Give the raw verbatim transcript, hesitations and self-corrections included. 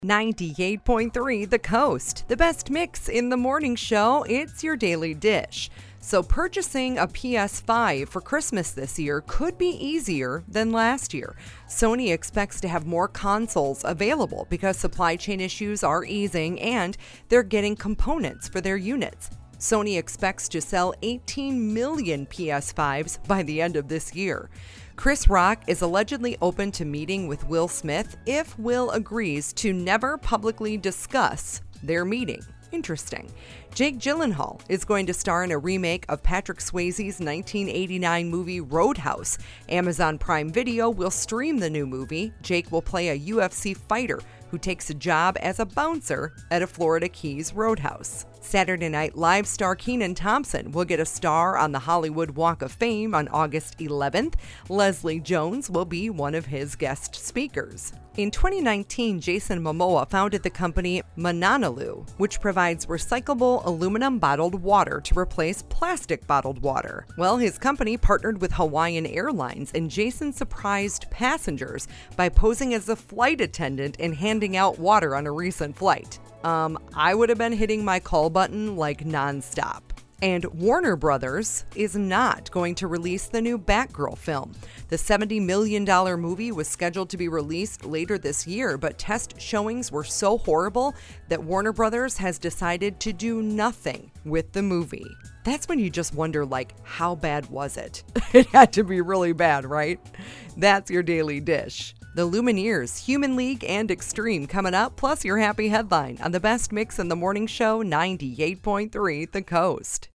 ninety-eight point three The Coast, the best mix in the morning show. It's your daily dish. So purchasing a P S five for Christmas this year could be easier than last year. Sony expects to have more consoles available because supply chain issues are easing and they're getting components for their units. Sony expects to sell eighteen million P S fives by the end of this year. Chris Rock is allegedly open to meeting with Will Smith if Will agrees to never publicly discuss their meeting. Interesting. Jake Gyllenhaal is going to star in a remake of Patrick Swayze's nineteen eighty-nine movie Roadhouse. Amazon Prime Video will stream the new movie. Jake will play a U F C fighter who takes a job as a bouncer at a Florida Keys roadhouse. Saturday Night Live star Kenan Thompson will get a star on the Hollywood Walk of Fame on August eleventh. Leslie Jones will be one of his guest speakers. In twenty nineteen, Jason Momoa founded the company Mananalu, which provides recyclable aluminum bottled water to replace plastic bottled water. Well, his company partnered with Hawaiian Airlines, and Jason surprised passengers by posing as a flight attendant and handing out water on a recent flight. Um, I would have been hitting my call button like nonstop. And Warner Brothers is not going to release the new Batgirl film. The seventy million dollars movie was scheduled to be released later this year, but test showings were so horrible that Warner Brothers has decided to do nothing with the movie. That's when you just wonder, like, how bad was it? It had to be really bad, right? That's your daily dish. The Lumineers, Human League, and Extreme coming up, plus your happy headline on the best mix in the morning show, ninety-eight point three The Coast.